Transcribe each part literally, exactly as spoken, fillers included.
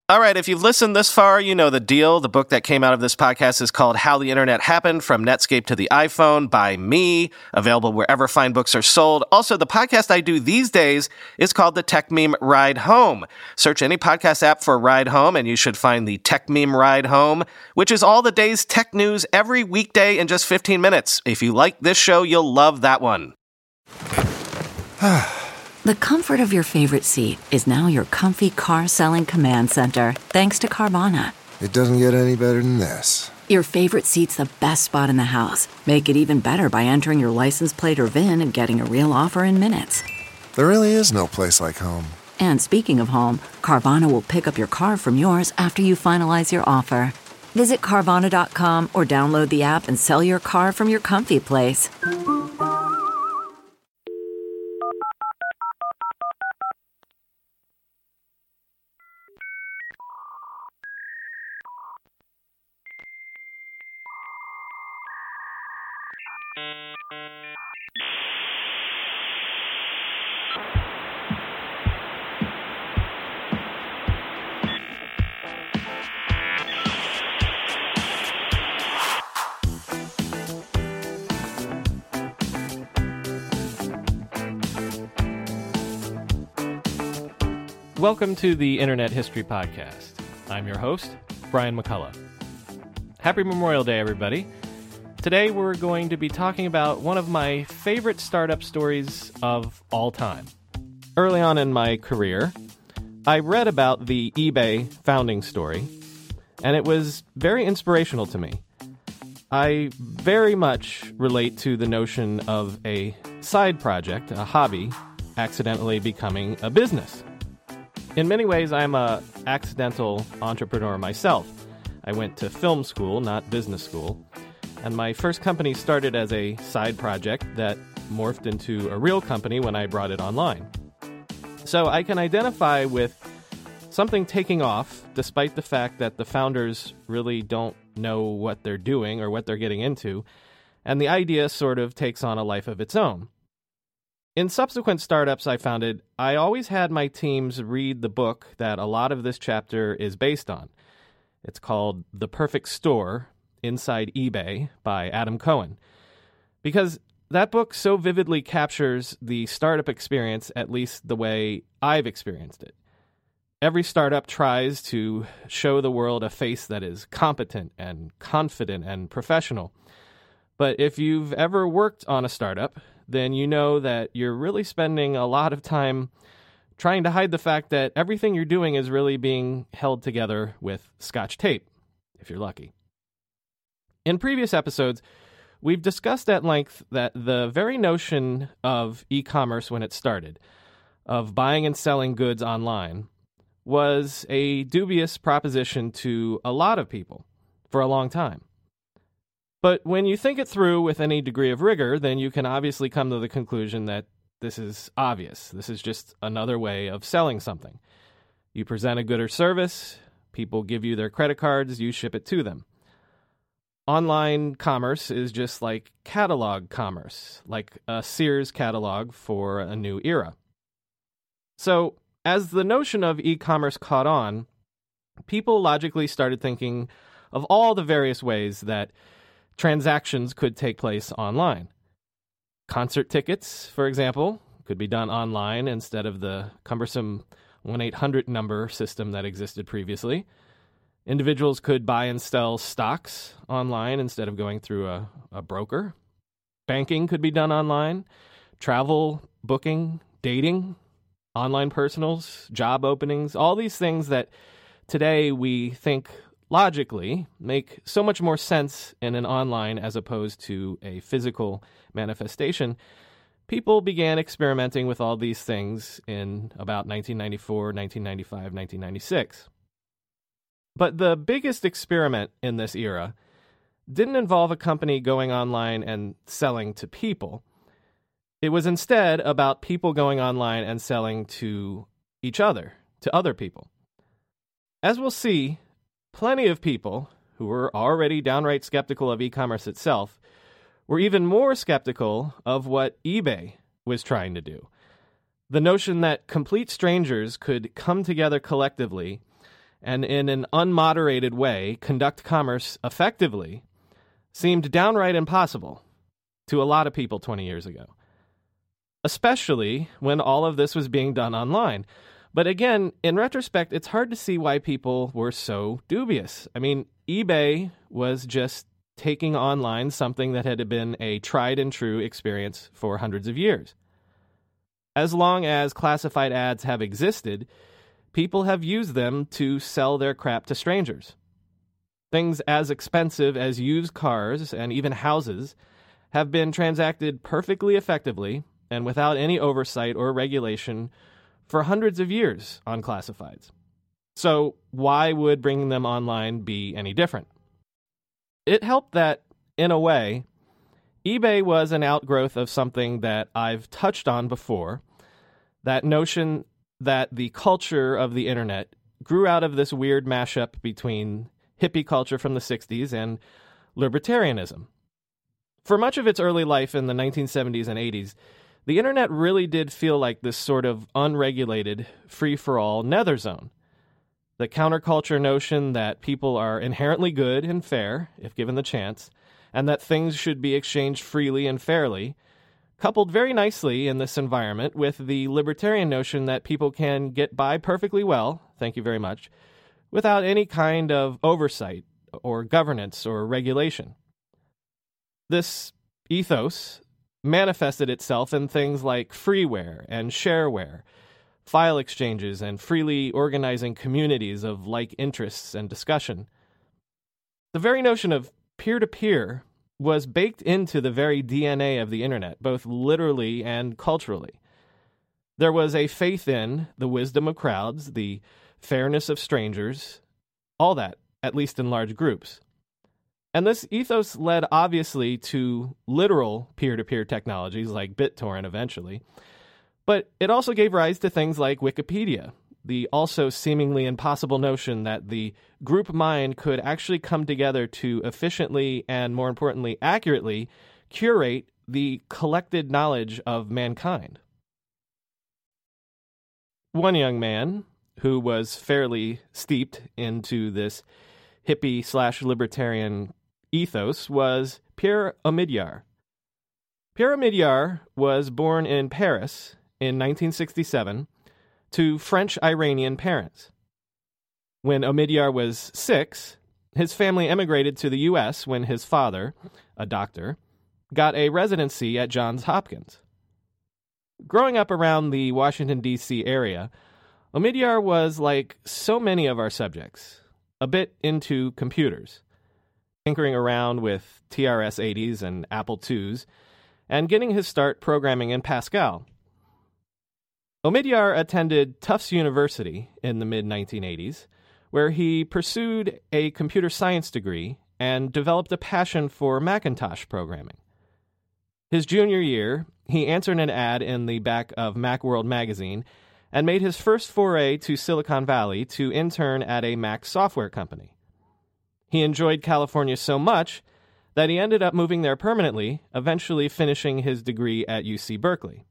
All right, if you've listened this far, you know the deal. The book that came out of this podcast is called How the Internet Happened, From Netscape to the iPhone by me, available wherever fine books are sold. Also, the podcast I do these days is called the Tech Meme Ride Home. Search any podcast app for Ride Home, and you should find the Tech Meme Ride Home, which is all the day's tech news every weekday in just fifteen minutes. If you like this show, you'll love that one. The comfort of your favorite seat is now your comfy car-selling command center, thanks to Carvana. It doesn't get any better than this. Your favorite seat's the best spot in the house. Make it even better by entering your license plate or V I N and getting a real offer in minutes. There really is no place like home. And speaking of home, Carvana will pick up your car from yours after you finalize your offer. Visit Carvana dot com or download the app and sell your car from your comfy place. Welcome to the Internet History Podcast. I'm your host, Brian McCullough. Happy Memorial Day, everybody. Today we're going to be talking about one of my favorite startup stories of all time. Early on in my career, I read about the eBay founding story, and it was very inspirational to me. I very much relate to the notion of a side project, a hobby, accidentally becoming a business. In many ways, I'm a accidental entrepreneur myself. I went to film school, not business school, and my first company started as a side project that morphed into a real company when I brought it online. So I can identify with something taking off, despite the fact that the founders really don't know what they're doing or what they're getting into, and the idea sort of takes on a life of its own. In subsequent startups I founded, I always had my teams read the book that a lot of this chapter is based on. It's called The Perfect Store, Inside eBay by Adam Cohen. Because that book so vividly captures the startup experience, at least the way I've experienced it. Every startup tries to show the world a face that is competent and confident and professional. But if you've ever worked on a startup, then you know that you're really spending a lot of time trying to hide the fact that everything you're doing is really being held together with Scotch tape, if you're lucky. In previous episodes, we've discussed at length that the very notion of e-commerce when it started, of buying and selling goods online, was a dubious proposition to a lot of people for a long time. But when you think it through with any degree of rigor, then you can obviously come to the conclusion that this is obvious. This is just another way of selling something. You present a good or service, people give you their credit cards, you ship it to them. Online commerce is just like catalog commerce, like a Sears catalog for a new era. So, as the notion of e-commerce caught on, people logically started thinking of all the various ways that transactions could take place online. Concert tickets, for example, could be done online instead of the cumbersome one eight hundred number system that existed previously. Individuals could buy and sell stocks online instead of going through a, a broker. Banking could be done online. Travel, booking, dating, online personals, job openings, all these things that today we think logically make so much more sense in an online as opposed to a physical manifestation. People began experimenting with all these things in about nineteen ninety-four, nineteen ninety-five, nineteen ninety-six. But the biggest experiment in this era didn't involve a company going online and selling to people. It was instead about people going online and selling to each other, to other people. As we'll see, plenty of people who were already downright skeptical of e-commerce itself were even more skeptical of what eBay was trying to do. The notion that complete strangers could come together collectively and in an unmoderated way conduct commerce effectively seemed downright impossible to a lot of people twenty years ago, especially when all of this was being done online. But again, in retrospect, it's hard to see why people were so dubious. I mean, eBay was just taking online something that had been a tried and true experience for hundreds of years. As long as classified ads have existed, people have used them to sell their crap to strangers. Things as expensive as used cars and even houses have been transacted perfectly effectively and without any oversight or regulation for hundreds of years on classifieds. So why would bringing them online be any different? It helped that, in a way, eBay was an outgrowth of something that I've touched on before, that notion that the culture of the internet grew out of this weird mashup between hippie culture from the sixties and libertarianism. For much of its early life in the nineteen seventies and eighties, the internet really did feel like this sort of unregulated, free-for-all nether zone. The counterculture notion that people are inherently good and fair, if given the chance, and that things should be exchanged freely and fairly, coupled very nicely in this environment with the libertarian notion that people can get by perfectly well, thank you very much, without any kind of oversight or governance or regulation. This ethos manifested itself in things like freeware and shareware, file exchanges, and freely organizing communities of like interests and discussion. The very notion of peer-to-peer was baked into the very D N A of the internet, both literally and culturally. There was a faith in the wisdom of crowds, the fairness of strangers, all that, at least in large groups. And this ethos led, obviously, to literal peer-to-peer technologies like BitTorrent eventually, but it also gave rise to things like Wikipedia, the also seemingly impossible notion that the group mind could actually come together to efficiently and, more importantly, accurately curate the collected knowledge of mankind. One young man who was fairly steeped into this hippie slash libertarian ethos was Pierre Omidyar. Pierre Omidyar was born in Paris in nineteen sixty-seven to French-Iranian parents. When Omidyar was six, his family emigrated to the U S when his father, a doctor, got a residency at Johns Hopkins. Growing up around the Washington, D C area, Omidyar was like so many of our subjects, a bit into computers, tinkering around with T R S eighties and Apple twos, and getting his start programming in Pascal. Omidyar attended Tufts University in the mid nineteen eighties, where he pursued a computer science degree and developed a passion for Macintosh programming. His junior year, he answered an ad in the back of Macworld magazine and made his first foray to Silicon Valley to intern at a Mac software company. He enjoyed California so much that he ended up moving there permanently, eventually finishing his degree at U C Berkeley.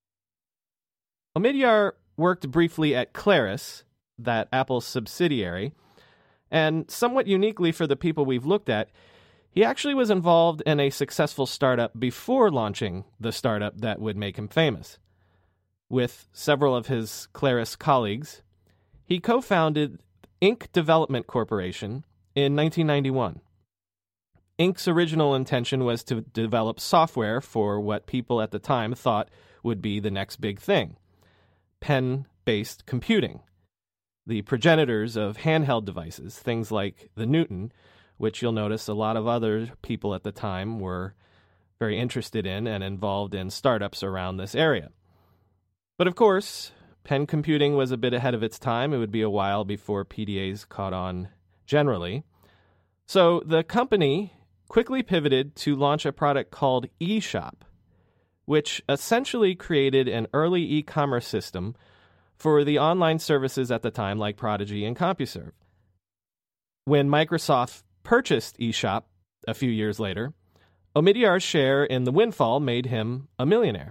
Omidyar worked briefly at Claris, that Apple subsidiary, and somewhat uniquely for the people we've looked at, he actually was involved in a successful startup before launching the startup that would make him famous. With several of his Claris colleagues, he co-founded Ink Development Corporation in nineteen ninety-one. Ink's original intention was to develop software for what people at the time thought would be the next big thing: pen-based computing, the progenitors of handheld devices, things like the Newton, which you'll notice a lot of other people at the time were very interested in and involved in startups around this area. But of course, pen computing was a bit ahead of its time. It would be a while before P D As caught on generally. So the company quickly pivoted to launch a product called eShop, which essentially created an early e-commerce system for the online services at the time like Prodigy and CompuServe. When Microsoft purchased eShop a few years later, Omidyar's share in the windfall made him a millionaire.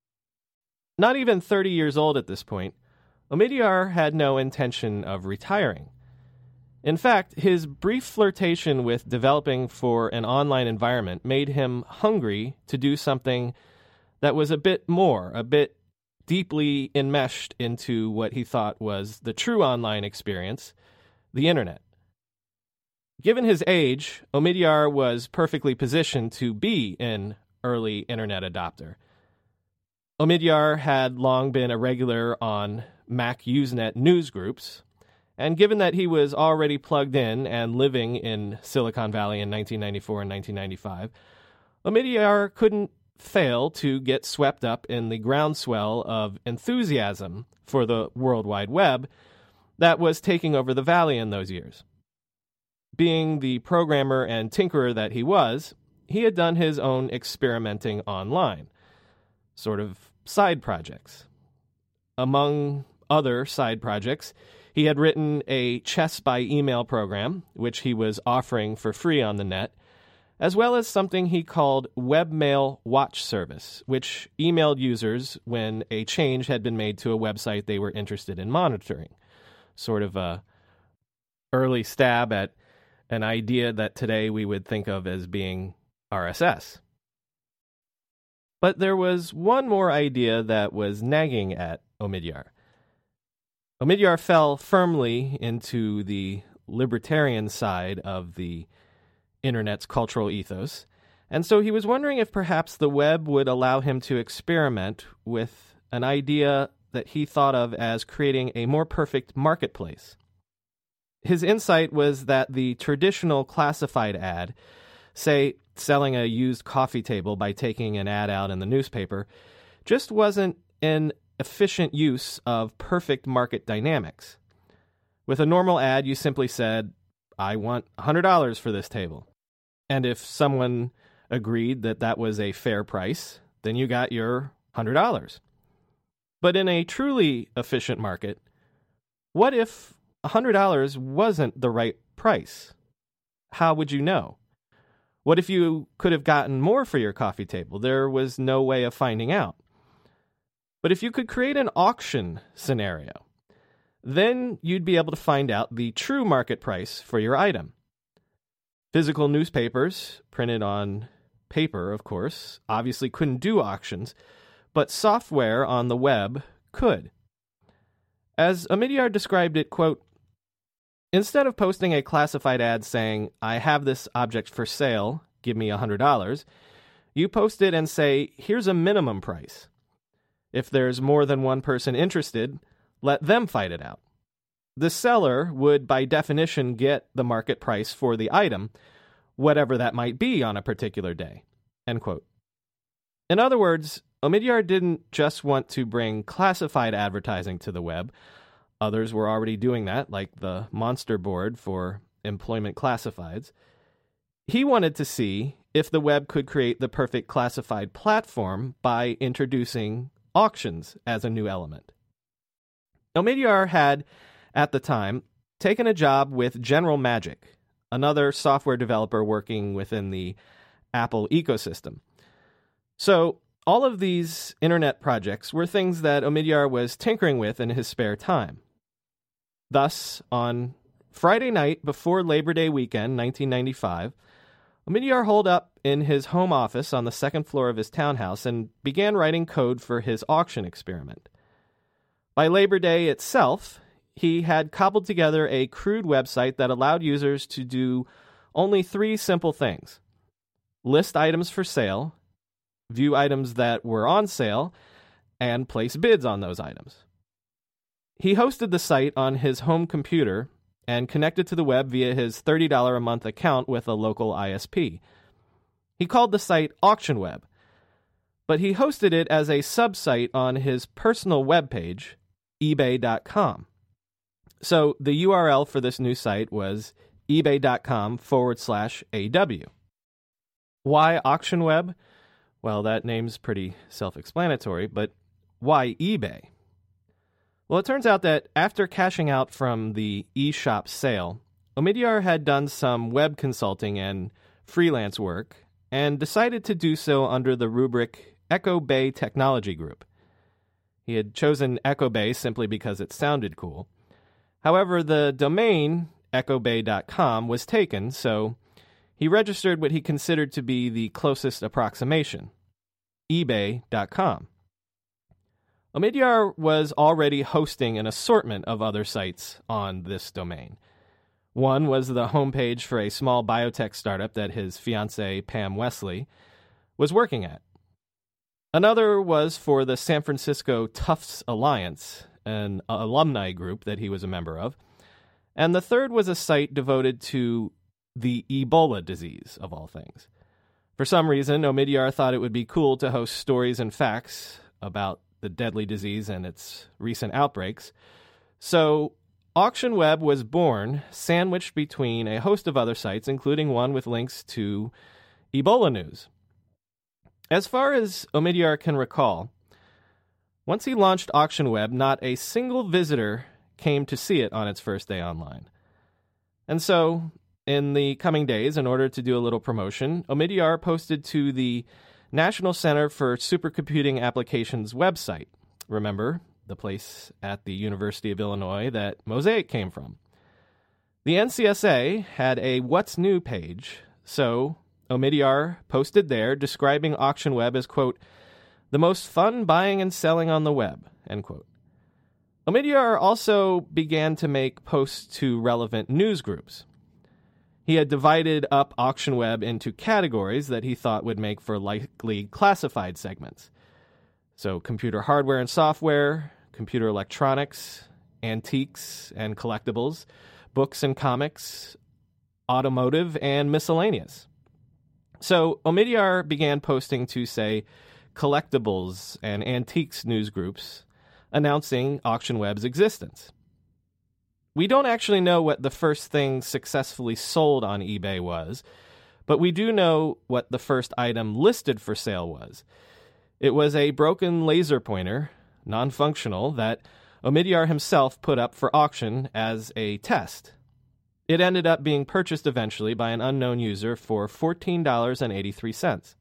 Not even thirty years old at this point, Omidyar had no intention of retiring. In fact, his brief flirtation with developing for an online environment made him hungry to do something that was a bit more, a bit deeply enmeshed into what he thought was the true online experience, the internet. Given his age, Omidyar was perfectly positioned to be an early internet adopter. Omidyar had long been a regular on Mac Usenet news groups, and given that he was already plugged in and living in Silicon Valley in nineteen ninety-four and nineteen ninety-five, Omidyar couldn't fail to get swept up in the groundswell of enthusiasm for the World Wide Web that was taking over the Valley in those years. Being the programmer and tinkerer that he was, he had done his own experimenting online, sort of side projects. Among other side projects, he had written a chess by email program, which he was offering for free on the net, as well as something he called Webmail Watch Service, which emailed users when a change had been made to a website they were interested in monitoring. Sort of a early stab at an idea that today we would think of as being R S S. But there was one more idea that was nagging at Omidyar. Omidyar fell firmly into the libertarian side of the internet's cultural ethos, and so he was wondering if perhaps the web would allow him to experiment with an idea that he thought of as creating a more perfect marketplace. His insight was that the traditional classified ad, say selling a used coffee table by taking an ad out in the newspaper, just wasn't an efficient use of perfect market dynamics. With a normal ad, you simply said, I want one hundred dollars for this table. And if someone agreed that that was a fair price, then you got your one hundred dollars. But in a truly efficient market, what if one hundred dollars wasn't the right price? How would you know? What if you could have gotten more for your coffee table? There was no way of finding out. But if you could create an auction scenario, then you'd be able to find out the true market price for your item. Physical newspapers, printed on paper, of course, obviously couldn't do auctions, but software on the web could. As Omidyar described it, quote, instead of posting a classified ad saying, I have this object for sale, give me one hundred dollars, you post it and say, here's a minimum price. If there's more than one person interested, let them fight it out. The seller would, by definition, get the market price for the item, whatever that might be on a particular day. End quote. In other words, Omidyar didn't just want to bring classified advertising to the web. Others were already doing that, like the Monster Board for employment classifieds. He wanted to see if the web could create the perfect classified platform by introducing auctions as a new element. Omidyar had, at the time, taken a job with General Magic, another software developer working within the Apple ecosystem. So all of these internet projects were things that Omidyar was tinkering with in his spare time. Thus, on Friday night before Labor Day weekend, nineteen ninety-five, Omidyar holed up in his home office on the second floor of his townhouse and began writing code for his auction experiment. By Labor Day itself, he had cobbled together a crude website that allowed users to do only three simple things: list items for sale, view items that were on sale, and place bids on those items. He hosted the site on his home computer and connected to the web via his thirty dollars a month account with a local I S P. He called the site AuctionWeb, but he hosted it as a sub-site on his personal webpage, ebay dot com. So the U R L for this new site was ebay.com forward slash AW. Why AuctionWeb? Well, that name's pretty self-explanatory, but why eBay? Well, it turns out that after cashing out from the eShop sale, Omidyar had done some web consulting and freelance work and decided to do so under the rubric Echo Bay Technology Group. He had chosen Echo Bay simply because it sounded cool. However, the domain echo bay dot com was taken, so he registered what he considered to be the closest approximation, ebay dot com. Omidyar was already hosting an assortment of other sites on this domain. One was the homepage for a small biotech startup that his fiancée, Pam Wesley, was working at. Another was for the San Francisco Tufts Alliance, an alumni group that he was a member of. And the third was a site devoted to the Ebola disease, of all things. For some reason, Omidyar thought it would be cool to host stories and facts about the deadly disease and its recent outbreaks. So Auction Web was born, sandwiched between a host of other sites, including one with links to Ebola news. As far as Omidyar can recall, once he launched Auction Web, not a single visitor came to see it on its first day online. And so, in the coming days, in order to do a little promotion, Omidyar posted to the National Center for Supercomputing Applications website. Remember, the place at the University of Illinois that Mosaic came from. The N C S A had a What's New page, so Omidyar posted there describing Auction Web as, quote, the most fun buying and selling on the web, end quote. Omidyar also began to make posts to relevant news groups. He had divided up Auction Web into categories that he thought would make for likely classified segments. So computer hardware and software, computer electronics, antiques and collectibles, books and comics, automotive, and miscellaneous. So Omidyar began posting to, say, collectibles and antiques news groups, announcing Auction Web's existence. We don't actually know what the first thing successfully sold on eBay was, but we do know what the first item listed for sale was. It was a broken laser pointer, non-functional, that Omidyar himself put up for auction as a test. It ended up being purchased eventually by an unknown user for fourteen dollars and eighty-three cents.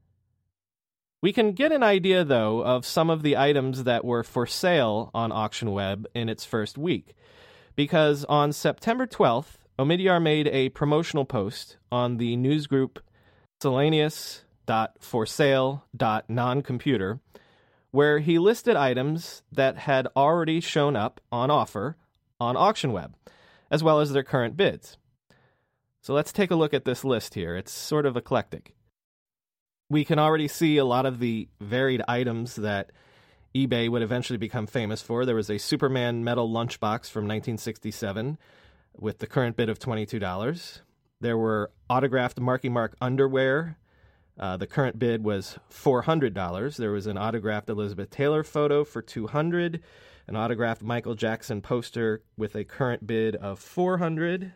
We can get an idea, though, of some of the items that were for sale on Auction Web in its first week, because on September twelfth, Omidyar made a promotional post on the newsgroup miscellaneous dot for sale dot non computer, where he listed items that had already shown up on offer on Auction Web, as well as their current bids. So let's take a look at this list here. It's sort of eclectic. We can already see a lot of the varied items that eBay would eventually become famous for. There was a Superman metal lunchbox from nineteen sixty-seven with the current bid of twenty-two dollars. There were autographed Marky Mark underwear. Uh, the current bid was four hundred dollars. There was an autographed Elizabeth Taylor photo for two hundred dollars, an autographed Michael Jackson poster with a current bid of four hundred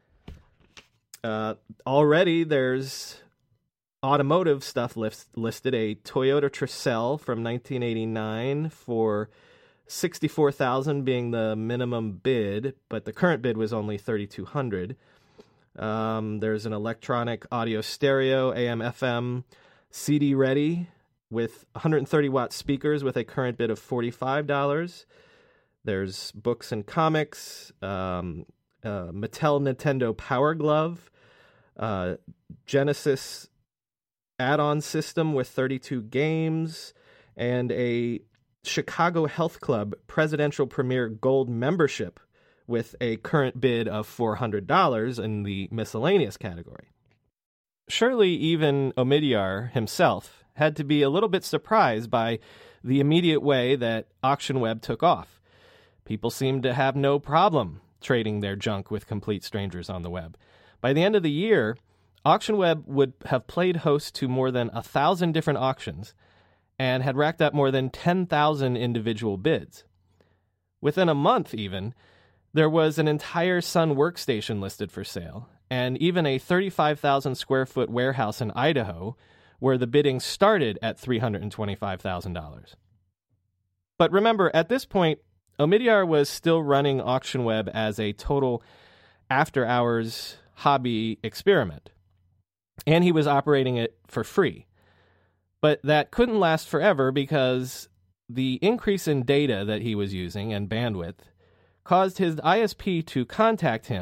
dollars. Uh, already there's automotive stuff list, listed, a Toyota Tercel from nineteen eighty-nine for sixty-four thousand dollars being the minimum bid, but the current bid was only thirty-two hundred dollars. Um, there's an electronic audio stereo, A M F M, C D ready with one hundred thirty watt speakers with a current bid of forty-five dollars. There's books and comics, um, uh, Mattel Nintendo Power Glove, uh, Genesis add-on system with thirty-two games, and a Chicago Health Club Presidential Premier Gold membership with a current bid of four hundred dollars in the miscellaneous category. Surely even Omidyar himself had to be a little bit surprised by the immediate way that Auction Web took off. People seemed to have no problem trading their junk with complete strangers on the web. By the end of the year, Auction Web would have played host to more than a thousand different auctions and had racked up more than ten thousand individual bids. Within a month, even, there was an entire Sun workstation listed for sale, and even a thirty-five thousand square foot warehouse in Idaho, where the bidding started at three hundred twenty-five thousand dollars. But remember, at this point, Omidyar was still running Auction Web as a total after-hours hobby experiment, and he was operating it for free. But that couldn't last forever because the increase in data that he was using and bandwidth caused his I S P to contact him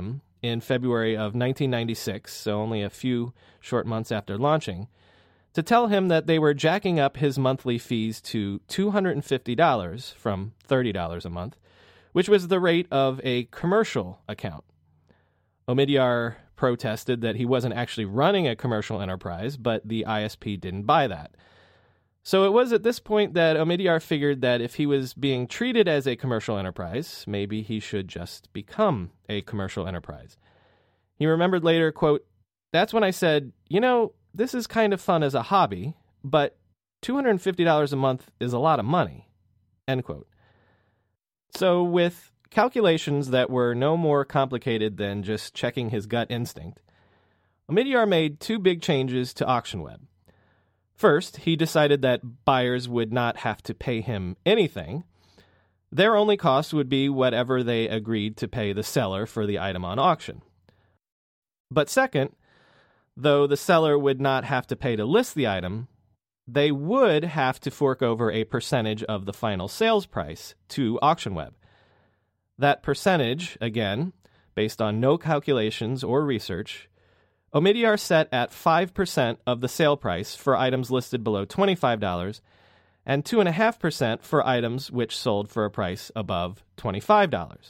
in February of nineteen ninety-six, so only a few short months after launching, to tell him that they were jacking up his monthly fees to two hundred fifty dollars from thirty dollars a month, which was the rate of a commercial account. Omidyar protested that he wasn't actually running a commercial enterprise, but the I S P didn't buy that. So it was at this point that Omidyar figured that if he was being treated as a commercial enterprise, maybe he should just become a commercial enterprise. He remembered later, quote, "That's when I said, you know, this is kind of fun as a hobby, but two hundred fifty dollars a month is a lot of money," end quote. So with calculations that were no more complicated than just checking his gut instinct, Omidyar made two big changes to AuctionWeb. First, he decided that buyers would not have to pay him anything. Their only cost would be whatever they agreed to pay the seller for the item on auction. But second, though the seller would not have to pay to list the item, they would have to fork over a percentage of the final sales price to AuctionWeb. That percentage, again, based on no calculations or research, Omidyar set at five percent of the sale price for items listed below twenty-five dollars and two point five percent for items which sold for a price above twenty-five dollars.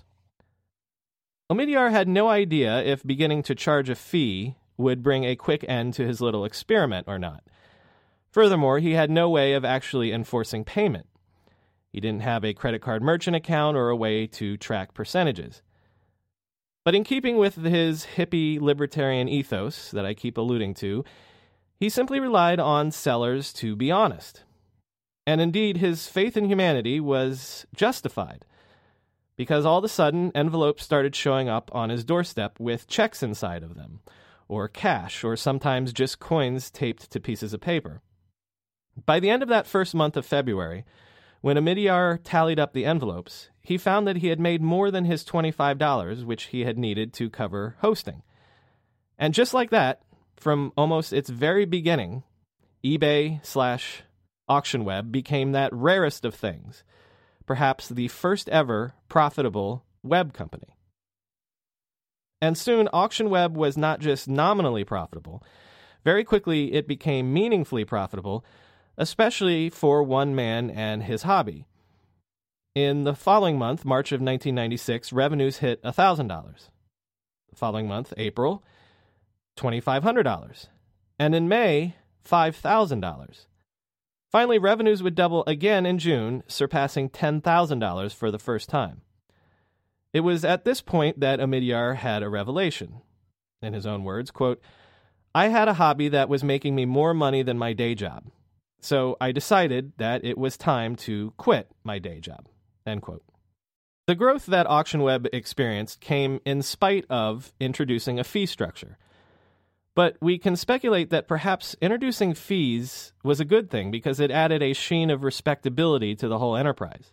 Omidyar had no idea if beginning to charge a fee would bring a quick end to his little experiment or not. Furthermore, he had no way of actually enforcing payment. He didn't have a credit card merchant account or a way to track percentages. But in keeping with his hippie libertarian ethos that I keep alluding to, he simply relied on sellers to be honest. And indeed, his faith in humanity was justified, because all of a sudden, envelopes started showing up on his doorstep with checks inside of them, or cash, or sometimes just coins taped to pieces of paper. By the end of that first month of February, when Omidyar tallied up the envelopes, he found that he had made more than his twenty-five dollars, which he had needed to cover hosting. And just like that, from almost its very beginning, eBay slash AuctionWeb became that rarest of things, perhaps the first ever profitable web company. And soon, AuctionWeb was not just nominally profitable. Very quickly, it became meaningfully profitable, especially for one man and his hobby. In the following month, March of nineteen ninety-six, revenues hit one thousand dollars. The following month, April, two thousand five hundred dollars. And in May, five thousand dollars. Finally, revenues would double again in June, surpassing ten thousand dollars for the first time. It was at this point that Omidyar had a revelation. In his own words, quote, "I had a hobby that was making me more money than my day job. So I decided that it was time to quit my day job," end quote. The growth that AuctionWeb experienced came in spite of introducing a fee structure. But we can speculate that perhaps introducing fees was a good thing because it added a sheen of respectability to the whole enterprise.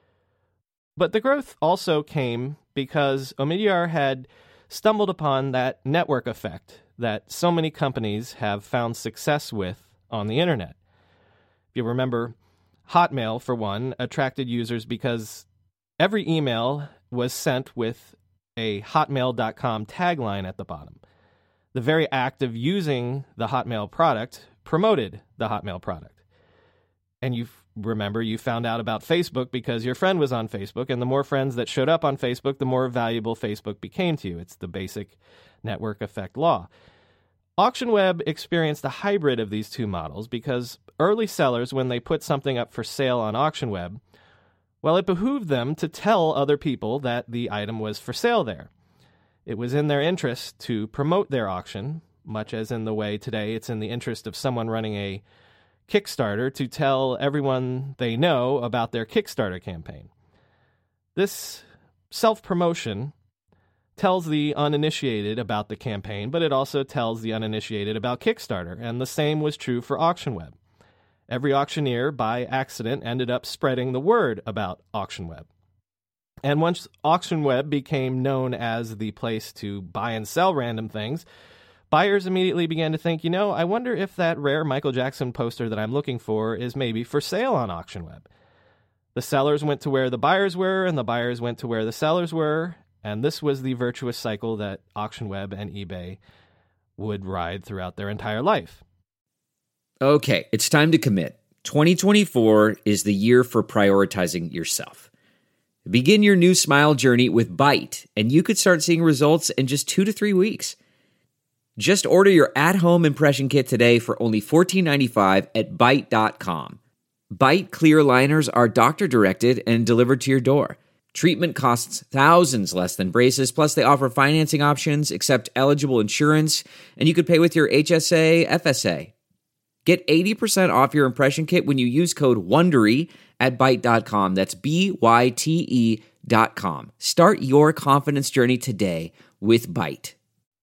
But the growth also came because Omidyar had stumbled upon that network effect that so many companies have found success with on the internet. If you remember, Hotmail, for one, attracted users because every email was sent with a hotmail dot com tagline at the bottom. The very act of using the Hotmail product promoted the Hotmail product. And you remember, you found out about Facebook because your friend was on Facebook, and the more friends that showed up on Facebook, the more valuable Facebook became to you. It's the basic network effect law. AuctionWeb experienced a hybrid of these two models because early sellers, when they put something up for sale on AuctionWeb, well, it behooved them to tell other people that the item was for sale there. It was in their interest to promote their auction, much as in the way today it's in the interest of someone running a Kickstarter to tell everyone they know about their Kickstarter campaign. This self-promotion tells the uninitiated about the campaign, but it also tells the uninitiated about Kickstarter, and the same was true for AuctionWeb. Every auctioneer, by accident, ended up spreading the word about AuctionWeb. And once AuctionWeb became known as the place to buy and sell random things, buyers immediately began to think, you know, I wonder if that rare Michael Jackson poster that I'm looking for is maybe for sale on AuctionWeb. The sellers went to where the buyers were, and the buyers went to where the sellers were, And this was the virtuous cycle that AuctionWeb and eBay would ride throughout their entire life. Okay, it's time to commit. twenty twenty-four is the year for prioritizing yourself. Begin your new smile journey with Byte, and you could start seeing results in just two to three weeks. Just order your at-home impression kit today for only fourteen ninety-five at byte dot com. Byte clear liners are doctor-directed and delivered to your door. Treatment costs thousands less than braces, plus they offer financing options, accept eligible insurance, and you could pay with your H S A, F S A. Get eighty percent off your impression kit when you use code WONDERY at byte dot com. That's B Y T E dot com. Start your confidence journey today with Byte.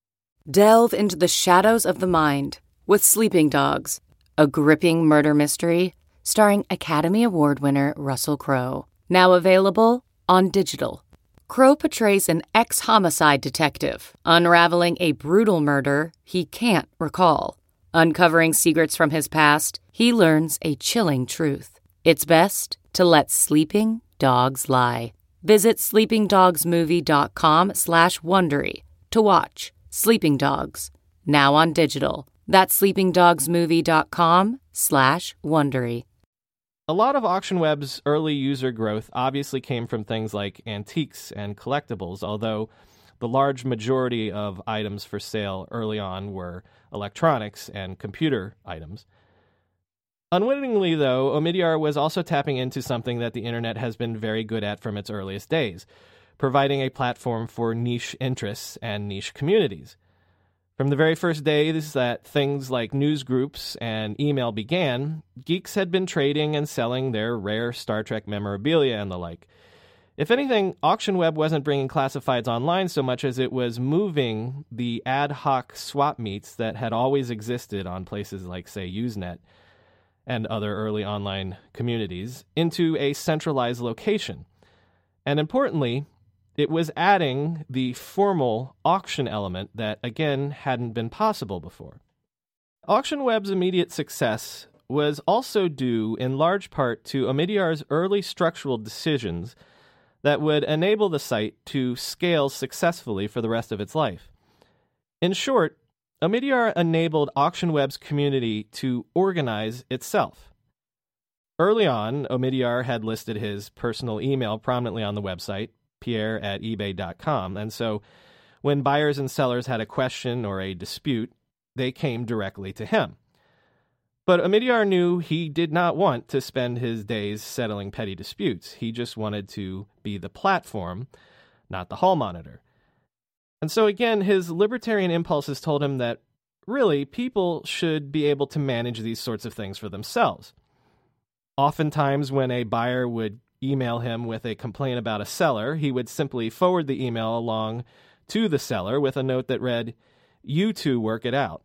Delve into the shadows of the mind with Sleeping Dogs, a gripping murder mystery starring Academy Award winner Russell Crowe. Now available on digital. Crowe portrays an ex-homicide detective unraveling a brutal murder he can't recall. Uncovering secrets from his past, he learns a chilling truth. It's best to let sleeping dogs lie. Visit sleepingdogsmovie.com slash Wondery to watch Sleeping Dogs, now on digital. That's sleepingdogsmovie.com slash Wondery. A lot of AuctionWeb's early user growth obviously came from things like antiques and collectibles, although the large majority of items for sale early on were electronics and computer items. Unwittingly, though, Omidyar was also tapping into something that the internet has been very good at from its earliest days, providing a platform for niche interests and niche communities. From the very first days that things like news groups and email began, geeks had been trading and selling their rare Star Trek memorabilia and the like. If anything, AuctionWeb wasn't bringing classifieds online so much as it was moving the ad hoc swap meets that had always existed on places like, say, Usenet and other early online communities into a centralized location. And importantly, it was adding the formal auction element that, again, hadn't been possible before. AuctionWeb's immediate success was also due in large part to Omidyar's early structural decisions that would enable the site to scale successfully for the rest of its life. In short, Omidyar enabled AuctionWeb's community to organize itself. Early on, Omidyar had listed his personal email prominently on the website, Pierre at ebay dot com, and so when buyers and sellers had a question or a dispute, they came directly to him. But Omidyar knew he did not want to spend his days settling petty disputes. He just wanted to be the platform, not the hall monitor. And so again, his libertarian impulses told him that really people should be able to manage these sorts of things for themselves. Oftentimes when a buyer would email him with a complaint about a seller, he would simply forward the email along to the seller with a note that read, "You two work it out."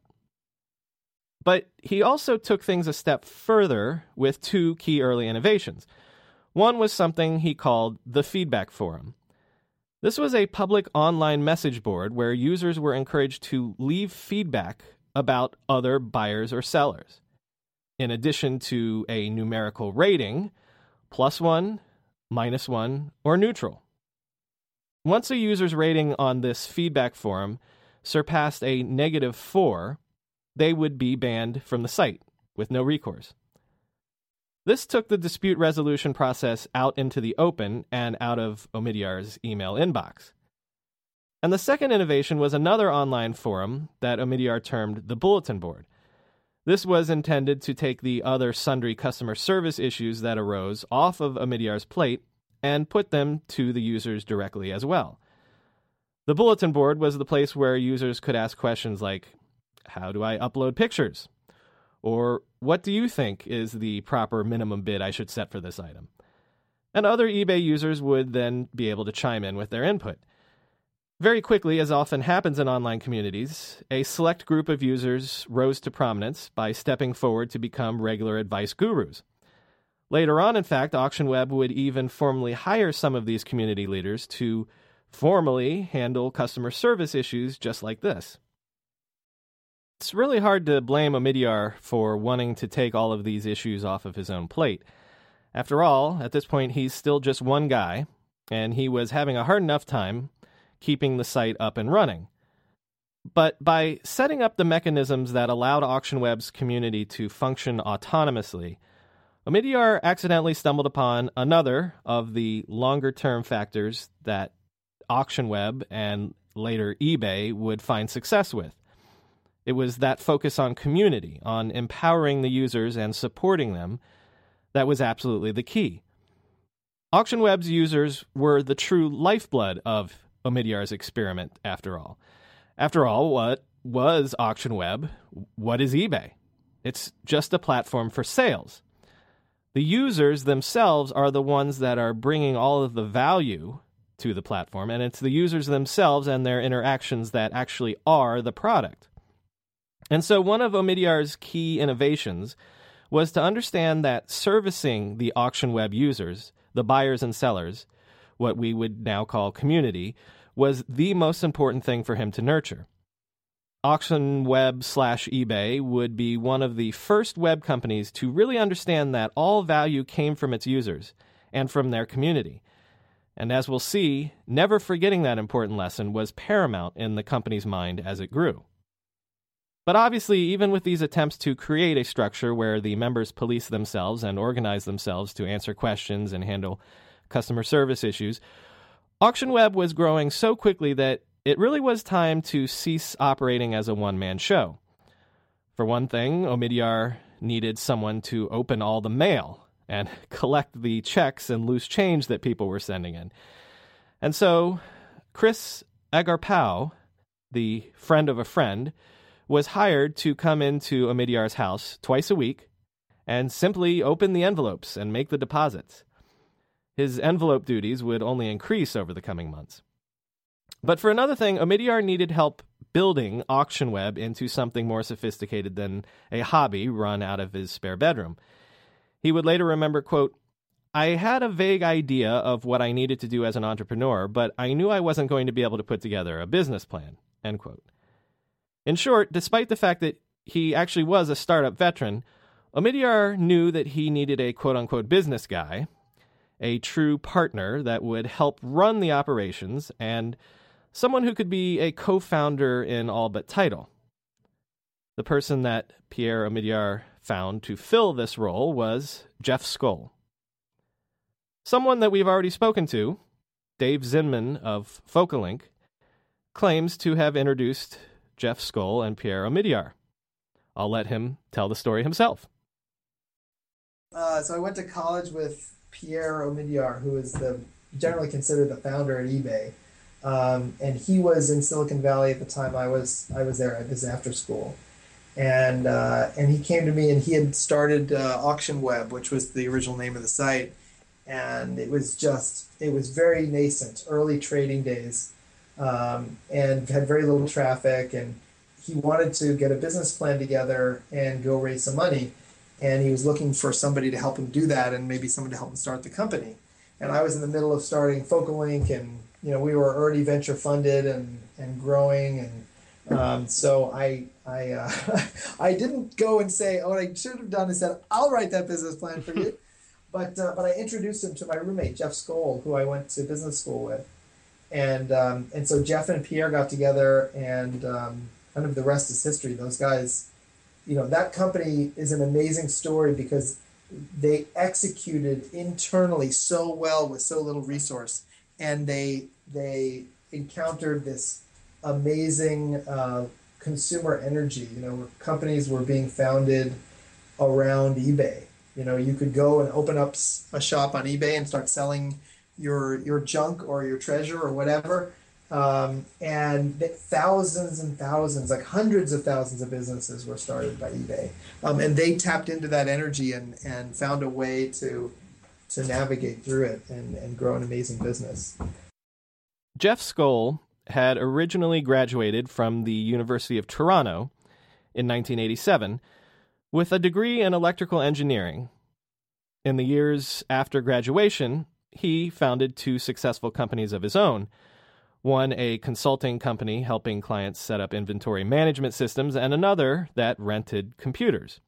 But he also took things a step further with two key early innovations. One was something he called the Feedback Forum. This was a public online message board where users were encouraged to leave feedback about other buyers or sellers. In addition to a numerical rating, plus one, minus one, or neutral. Once a user's rating on this feedback forum surpassed a negative four, they would be banned from the site with no recourse. This took the dispute resolution process out into the open and out of Omidyar's email inbox. And the second innovation was another online forum that Omidyar termed the Bulletin Board. This was intended to take the other sundry customer service issues that arose off of Omidyar's plate and put them to the users directly as well. The Bulletin Board was the place where users could ask questions like, how do I upload pictures? Or what do you think is the proper minimum bid I should set for this item? And other eBay users would then be able to chime in with their input. Very quickly, as often happens in online communities, a select group of users rose to prominence by stepping forward to become regular advice gurus. Later on, in fact, AuctionWeb would even formally hire some of these community leaders to formally handle customer service issues just like this. It's really hard to blame Omidyar for wanting to take all of these issues off of his own plate. After all, at this point, he's still just one guy, and he was having a hard enough time keeping the site up and running. But by setting up the mechanisms that allowed AuctionWeb's community to function autonomously, Omidyar accidentally stumbled upon another of the longer-term factors that AuctionWeb and later eBay would find success with. It was that focus on community, on empowering the users and supporting them, that was absolutely the key. AuctionWeb's users were the true lifeblood of Omidyar's experiment, after all. After all, what was AuctionWeb? What is eBay? It's just a platform for sales. The users themselves are the ones that are bringing all of the value to the platform, and it's the users themselves and their interactions that actually are the product. And so one of Omidyar's key innovations was to understand that servicing the AuctionWeb users, the buyers and sellers, what we would now call community, was the most important thing for him to nurture. AuctionWeb slash eBay would be one of the first web companies to really understand that all value came from its users and from their community. And as we'll see, never forgetting that important lesson was paramount in the company's mind as it grew. But obviously, even with these attempts to create a structure where the members police themselves and organize themselves to answer questions and handle customer service issues, AuctionWeb was growing so quickly that it really was time to cease operating as a one-man show. For one thing, Omidyar needed someone to open all the mail and collect the checks and loose change that people were sending in. And so, Chris Agarpal, the friend of a friend, was hired to come into Omidyar's house twice a week and simply open the envelopes and make the deposits. His envelope duties would only increase over the coming months. But for another thing, Omidyar needed help building AuctionWeb into something more sophisticated than a hobby run out of his spare bedroom. He would later remember, quote, "I had a vague idea of what I needed to do as an entrepreneur, but I knew I wasn't going to be able to put together a business plan," end quote. In short, despite the fact that he actually was a startup veteran, Omidyar knew that he needed a quote-unquote business guy, a true partner that would help run the operations, and someone who could be a co-founder in all but title. The person that Pierre Omidyar found to fill this role was Jeff Skoll. Someone that we've already spoken to, Dave Zinman of Focalink, claims to have introduced Jeff Skoll and Pierre Omidyar. I'll let him tell the story himself. Uh, so I went to college with Pierre Omidyar, who is the generally considered the founder at eBay, um, and he was in Silicon Valley at the time I was I was there. I was after school, and uh, and he came to me and he had started uh, AuctionWeb, which was the original name of the site, and it was just it was very nascent, early trading days. Um, and had very little traffic, and he wanted to get a business plan together and go raise some money, and he was looking for somebody to help him do that and maybe someone to help him start the company. And I was in the middle of starting Focalink, and you know we were already venture funded and, and growing, and um, so I I uh, I didn't go and say, oh, what I should have done is said, I'll write that business plan for you, but uh, but I introduced him to my roommate Jeff Skoll, who I went to business school with. And um, and so Jeff and Pierre got together, and um, kind of the rest is history. Those guys, you know, that company is an amazing story because they executed internally so well with so little resource, and they they encountered this amazing uh, consumer energy. You know, companies were being founded around eBay. You know, you could go and open up a shop on eBay and start selling your your junk or your treasure or whatever, um, and thousands and thousands, like hundreds of thousands of businesses were started by eBay, um, and they tapped into that energy and, and found a way to to navigate through it and, and grow an amazing business. Jeff Skoll had originally graduated from the University of Toronto in nineteen eighty-seven with a degree in electrical engineering. In the years after graduation, he founded two successful companies of his own, one a consulting company helping clients set up inventory management systems, and another that rented computers.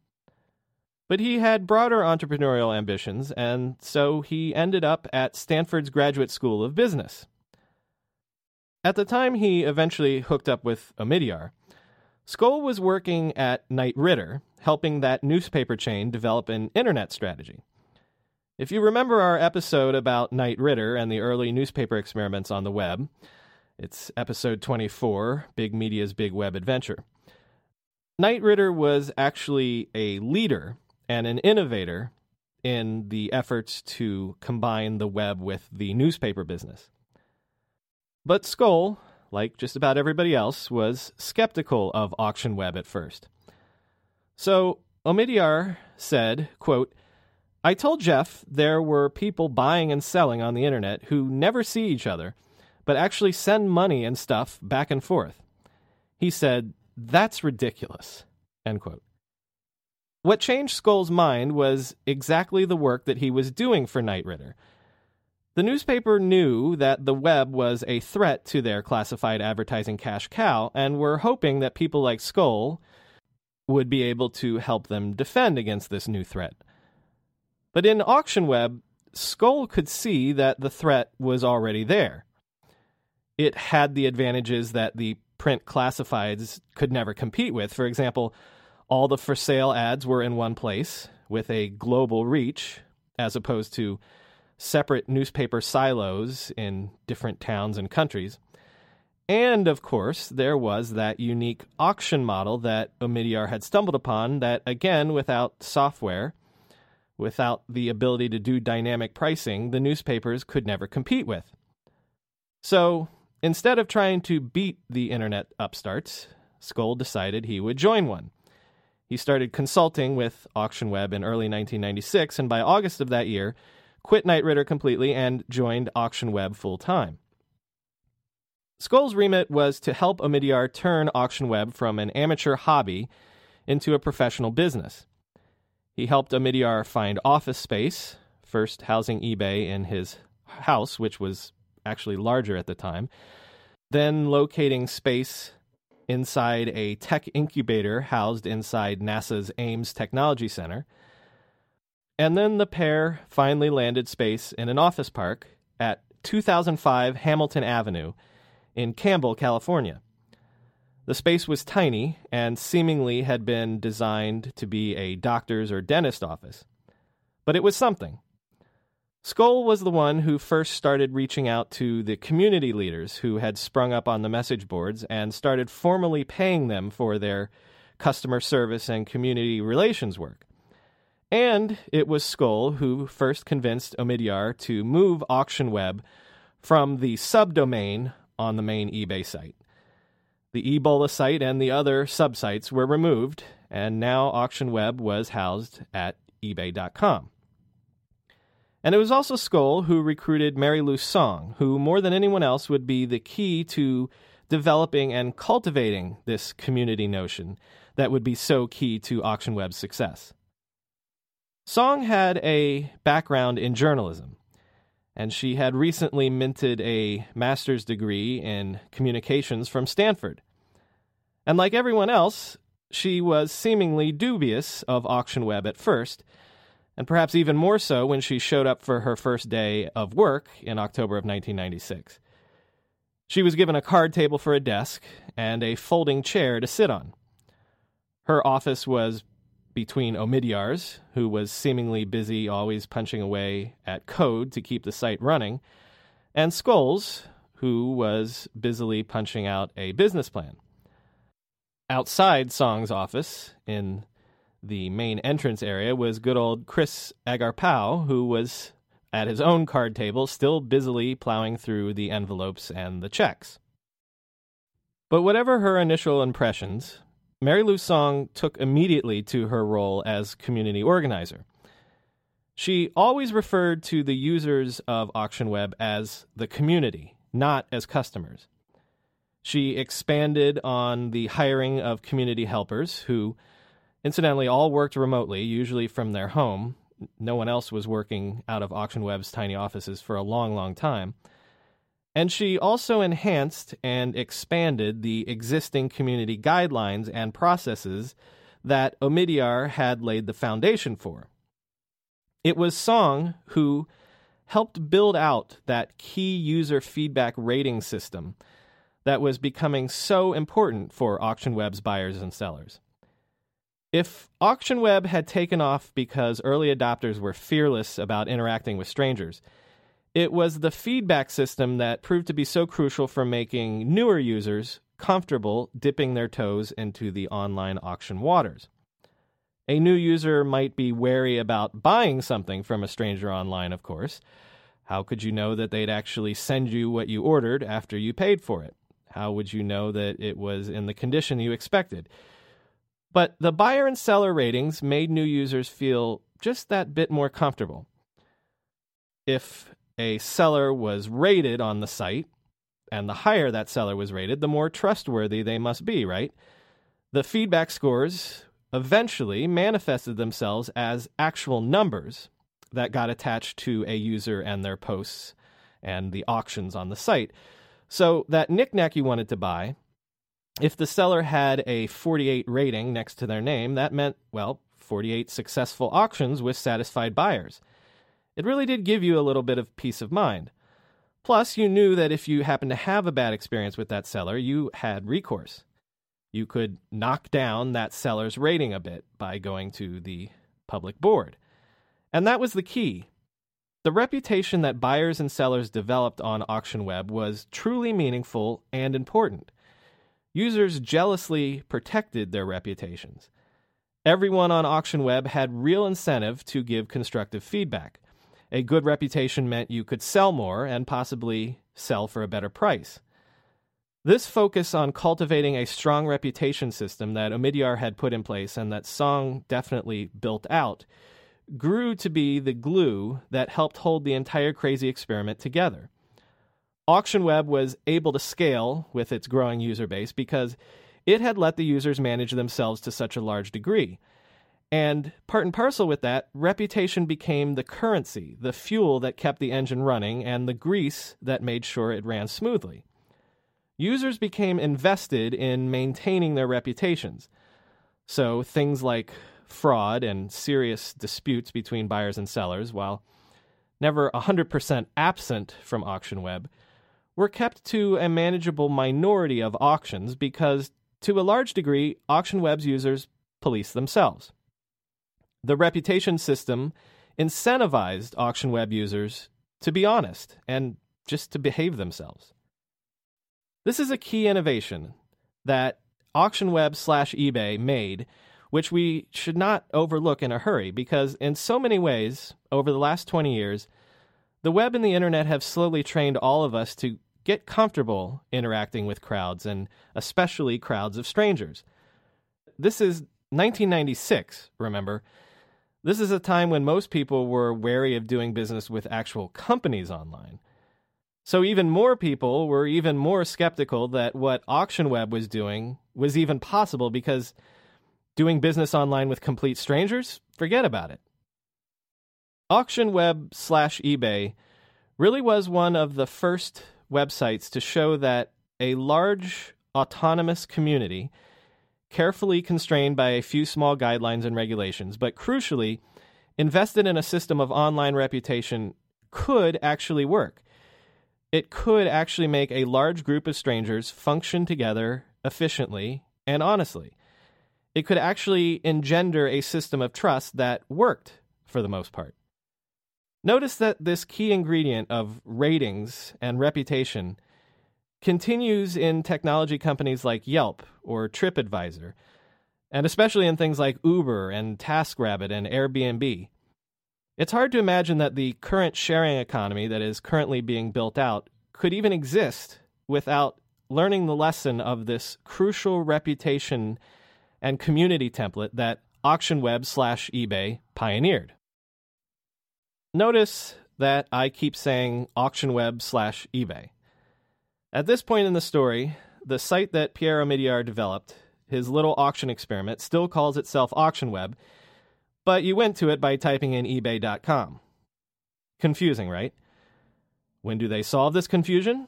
But he had broader entrepreneurial ambitions, and so he ended up at Stanford's Graduate School of Business. At the time he eventually hooked up with Omidyar, Skoll was working at Knight Ridder, helping that newspaper chain develop an internet strategy. If you remember our episode about Knight Ridder and the early newspaper experiments on the web, it's episode twenty-four, Big Media's Big Web Adventure. Knight Ridder was actually a leader and an innovator in the efforts to combine the web with the newspaper business. But Skoll, like just about everybody else, was skeptical of auction web at first. So Omidyar said, quote, "I told Jeff there were people buying and selling on the internet who never see each other, but actually send money and stuff back and forth. He said, that's ridiculous," end quote. What changed Skoll's mind was exactly the work that he was doing for Knight Ridder. The newspaper knew that the web was a threat to their classified advertising cash cow and were hoping that people like Skoll would be able to help them defend against this new threat. But in auction web, Skoll could see that the threat was already there. It had the advantages that the print classifieds could never compete with. For example, all the for sale ads were in one place with a global reach, as opposed to separate newspaper silos in different towns and countries. And, of course, there was that unique auction model that Omidyar had stumbled upon that, again, without software, without the ability to do dynamic pricing, the newspapers could never compete with. So, instead of trying to beat the internet upstarts, Skoll decided he would join one. He started consulting with auction web in early nineteen ninety-six, and by August of that year, quit Knight Ridder completely and joined auction web full-time. Skoll's remit was to help Omidyar turn auction web from an amateur hobby into a professional business. He helped Omidyar find office space, first housing eBay in his house, which was actually larger at the time, then locating space inside a tech incubator housed inside NASA's Ames Technology Center. And then the pair finally landed space in an office park at two thousand five Hamilton Avenue in Campbell, California. The space was tiny and seemingly had been designed to be a doctor's or dentist office. But it was something. Skoll was the one who first started reaching out to the community leaders who had sprung up on the message boards and started formally paying them for their customer service and community relations work. And it was Skoll who first convinced Omidyar to move auction web from the subdomain on the main eBay site. The Ebola site and the other subsites were removed, and now auction web was housed at ebay dot com. And it was also Skoll who recruited Mary Lou Song, who more than anyone else would be the key to developing and cultivating this community notion that would be so key to auction web's success. Song had a background in journalism, and she had recently minted a master's degree in communications from Stanford. And like everyone else, she was seemingly dubious of auction web at first, and perhaps even more so when she showed up for her first day of work in October of nineteen ninety-six. She was given a card table for a desk and a folding chair to sit on. Her office was between Omidyar's, who was seemingly busy always punching away at code to keep the site running, and Skoll's, who was busily punching out a business plan. Outside Song's office, in the main entrance area, was good old Chris Agarpao, who was at his own card table, still busily plowing through the envelopes and the checks. But whatever her initial impressions, Mary Lou Song took immediately to her role as community organizer. She always referred to the users of auction web as the community, not as customers. She expanded on the hiring of community helpers who, incidentally, all worked remotely, usually from their home. No one else was working out of auction web's tiny offices for a long, long time. And she also enhanced and expanded the existing community guidelines and processes that Omidyar had laid the foundation for. It was Song who helped build out that key user feedback rating system that was becoming so important for AuctionWeb's buyers and sellers. If AuctionWeb had taken off because early adopters were fearless about interacting with strangers, it was the feedback system that proved to be so crucial for making newer users comfortable dipping their toes into the online auction waters. A new user might be wary about buying something from a stranger online, of course. How could you know that they'd actually send you what you ordered after you paid for it? How would you know that it was in the condition you expected? But the buyer and seller ratings made new users feel just that bit more comfortable. If a seller was rated on the site, and the higher that seller was rated, the more trustworthy they must be, right? The feedback scores eventually manifested themselves as actual numbers that got attached to a user and their posts and the auctions on the site. So that knickknack you wanted to buy, if the seller had a forty-eight rating next to their name, that meant, well, forty-eight successful auctions with satisfied buyers. It really did give you a little bit of peace of mind. Plus, you knew that if you happened to have a bad experience with that seller, you had recourse. You could knock down that seller's rating a bit by going to the public board. And that was the key. The reputation that buyers and sellers developed on AuctionWeb was truly meaningful and important. Users jealously protected their reputations. Everyone on AuctionWeb had real incentive to give constructive feedback. A good reputation meant you could sell more and possibly sell for a better price. This focus on cultivating a strong reputation system that Omidyar had put in place and that Song definitely built out grew to be the glue that helped hold the entire crazy experiment together. AuctionWeb was able to scale with its growing user base because it had let the users manage themselves to such a large degree. And part and parcel with that, reputation became the currency, the fuel that kept the engine running, and the grease that made sure it ran smoothly. Users became invested in maintaining their reputations. So things like fraud and serious disputes between buyers and sellers, while never one hundred percent absent from AuctionWeb, were kept to a manageable minority of auctions because, to a large degree, AuctionWeb's users police themselves. The reputation system incentivized AuctionWeb users to be honest and just to behave themselves. This is a key innovation that AuctionWeb slash eBay made, which we should not overlook in a hurry because in so many ways, over the last twenty years, the web and the internet have slowly trained all of us to get comfortable interacting with crowds, and especially crowds of strangers. This is nineteen ninety-six, remember? This is a time when most people were wary of doing business with actual companies online. So even more people were even more skeptical that what AuctionWeb was doing was even possible because doing business online with complete strangers? Forget about it. AuctionWeb slash eBay really was one of the first websites to show that a large autonomous community, carefully constrained by a few small guidelines and regulations, but crucially invested in a system of online reputation, could actually work. It could actually make a large group of strangers function together efficiently and honestly. It could actually engender a system of trust that worked for the most part. Notice that this key ingredient of ratings and reputation continues in technology companies like Yelp or TripAdvisor, and especially in things like Uber and TaskRabbit and Airbnb. It's hard to imagine that the current sharing economy that is currently being built out could even exist without learning the lesson of this crucial reputation and community template that AuctionWeb slash eBay pioneered. Notice that I keep saying AuctionWeb slash eBay. At this point in the story, the site that Pierre Omidyar developed, his little auction experiment, still calls itself AuctionWeb, but you went to it by typing in ebay dot com. Confusing, right? When do they solve this confusion?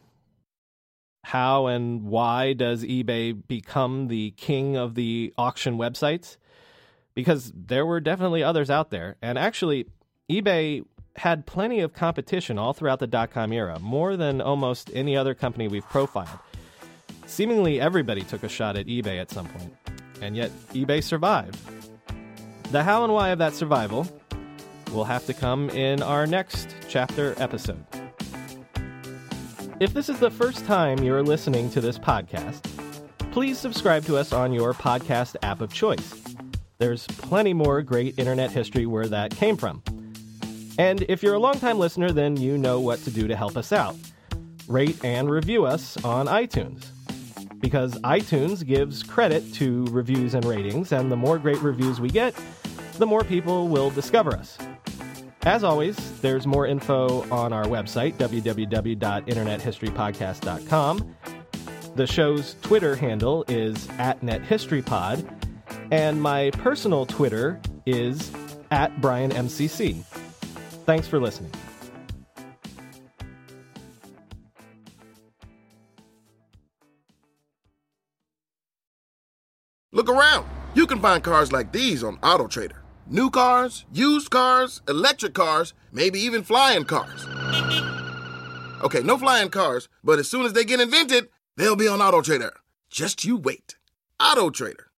How and why does eBay become the king of the auction websites? Because there were definitely others out there, and actually, eBay had plenty of competition all throughout the dot-com era, more than almost any other company we've profiled. Seemingly everybody took a shot at eBay at some point, and yet eBay survived. The how and why of that survival will have to come in our next chapter episode. If this is the first time you're listening to this podcast, please subscribe to us on your podcast app of choice. There's plenty more great internet history where that came from. And if you're a longtime listener, then you know what to do to help us out. Rate and review us on iTunes. Because iTunes gives credit to reviews and ratings, and the more great reviews we get, the more people will discover us. As always, there's more info on our website, w w w dot internet history podcast dot com. The show's Twitter handle is at nethistorypod, and my personal Twitter is at Brian M C C. Thanks for listening. Look around. You can find cars like these on AutoTrader. New cars, used cars, electric cars, maybe even flying cars. Okay, no flying cars, but as soon as they get invented, they'll be on AutoTrader. Just you wait. AutoTrader.